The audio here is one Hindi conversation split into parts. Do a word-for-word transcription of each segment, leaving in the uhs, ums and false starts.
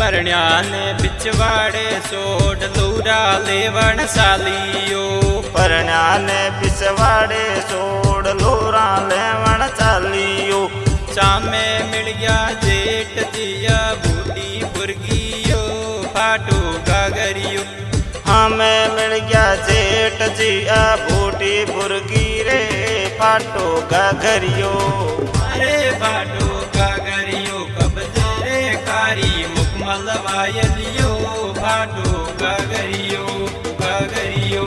परण्या ने बिचवाड़े सोड लूरा लेवण सालियो। परण्या ने बिचवाड़े सोड लूरा लेवण सालियो। सामे मिल गया जेठ जिया बूटी बुर्गियो फाटो गागरियो। हमें मिल गया जेठ जिया बूटी बुर्गी रे फाटो गागरियो। अरे फाटो गागरियो कब्जे रे कारी मुकमल वायलियो फाटो गागरियो गागरियो।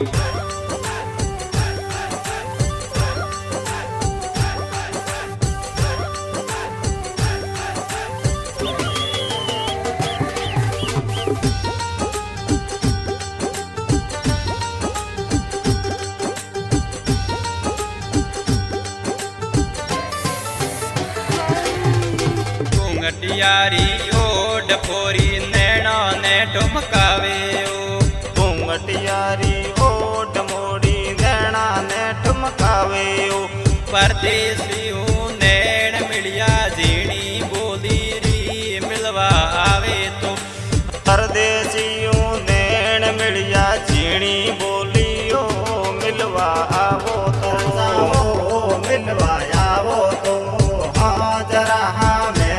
घुंघटियारी ओड फोरी नैना ने ठुमकावे ओ। घुंघटियारी ओड मोड़ी नैना ने ठुमकावे ओ। परदेसी नैन मिलिया जीणी बोली री मिलवा आवे तो। परदेसी नैन मिलिया जीणी बोलियो मिलवा आवो तो। मिलवा आवो तो हाँ जरा हाँ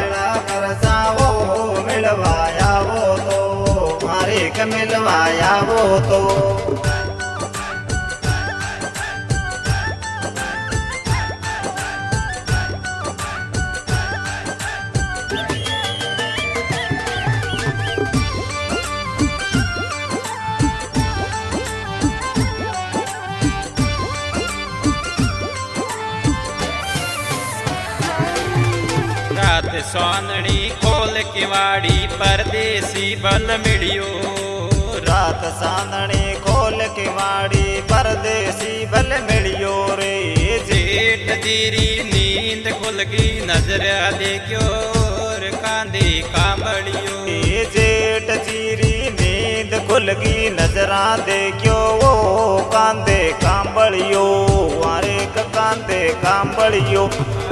मिलवाया वो तो हरे क मिलवाया वो तो। रात सोनड़ी खोल किवाड़ी परदेसी बल मिलियो। रात सानड़ी खोल किवाड़ी परदेसी बल मिलियो रे। जेठ तेरी नींद खुल गई नजर देखो कांदे कांबड़ियो। जेठ तेरी नींद खुल गई नजरा देखो वो कांदे कांबड़ियो। अरे कांदे कांबड़ियो।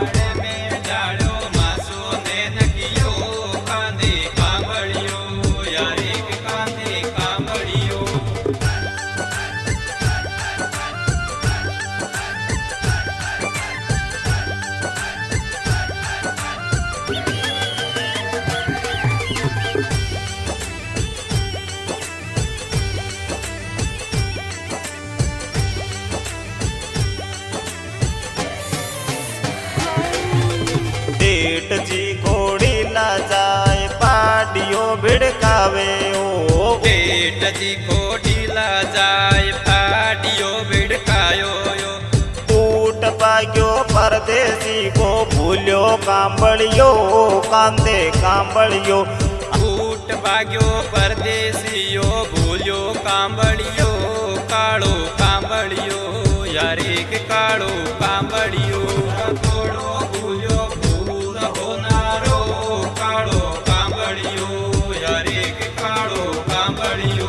जेठ जी घोड़ी ला जाए पाडियो भिड़कावे ओ। जेठ जी घोड़ी ला जाए पाडियो भिड़कायो यो। ऊट पाग्यो परदेसी को भूल्यो कांबड़ियो कांदे कांबड़ियो। ऊट पाग्यो परदेसियो भूल्यो कांबड़ियो कालो कांबड़ियो। यार एक कालो कांबड़ियो थोड़ो भूल्यो फूल होनारो कालो कांबड़ियो। यार एक कालो कांबड़ियो।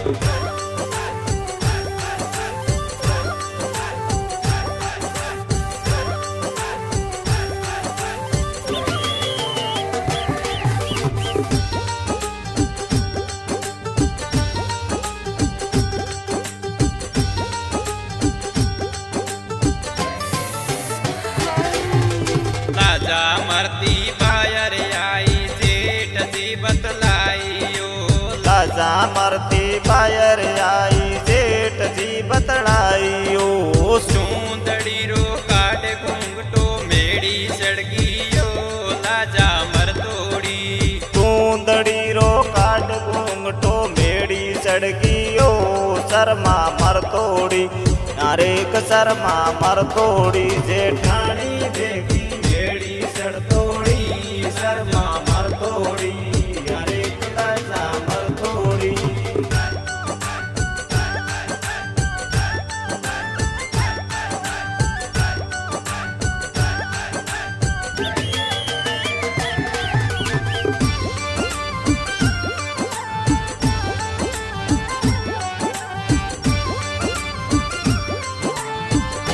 लाजा मरती बायर आई जेठ जी बतलाइयो। लाजा मरती बायर आई जेठ जी बतलाइयो। सूंदड़ी रो काट घूंघटो मेड़ी सड़गियो लाजा मरतोड़ी। सूंदड़ी रो काट घूंघटो मेड़ी सड़गियो शर्मा मरतोड़ी। अरे शर्मा मरतोड़ी जेठानी देखी मेड़ी सड़तोड़ी शर्मा मरतोड़ी। अरे लाजा मरतोड़ी।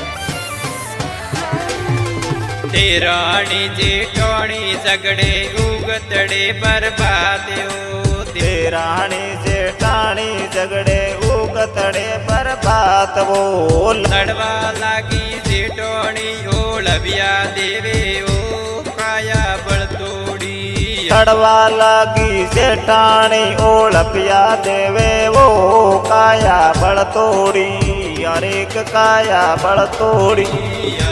तेराणी जेठोणी झगड़े उगतड़े बर्बाद ओ देराणी जेठाणी झगड़े उगतड़े बर्बाद वो लड़वा लागी जेठोणी ओळव्या देवे ओ काया बळतोड़ी लड़वा लागी जेठाणी ओळप्या देवे वो काया बड़ तोड़ी अनेक काया बड़ तोड़ी।